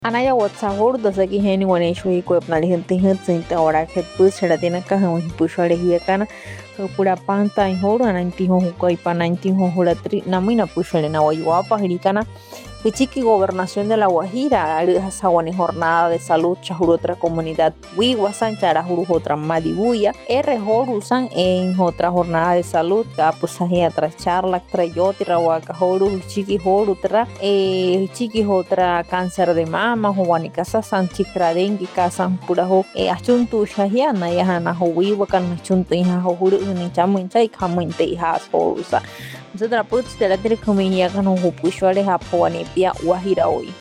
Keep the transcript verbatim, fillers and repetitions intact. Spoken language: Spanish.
Anaya WhatsApp dasa ki heni waneshu hi ko apna lihin tihin tinta ora khet pus chada tina ka hu pushwale hi kana pura panta in horu ananti ho ko ipananti ho hulatri namina pushwale na wayuapa hirikana Pichiqui Gobernación de La Guajira, Saguani Jornada de Salud, Chahuru otra comunidad, Wiwasan, Charajuru otra Madibuya, R. Horusan en otra jornada de salud, Capusajia tras charla, Trayoti, Rawaka Horu, Chiqui Horu, tra, eh, Chiqui otra cáncer de mama, Juanicasa, Sanchikra dengue, Kasan Purajo, eh, Achuntu Shahiana, Yahana, Wiwakan, Chuntu, Huru, Nichamu, Chai, Kamuinte, Has Horusa. Nosotros, pues, de la telecomunidad que nos opuso a la Japón y Guajira hoy.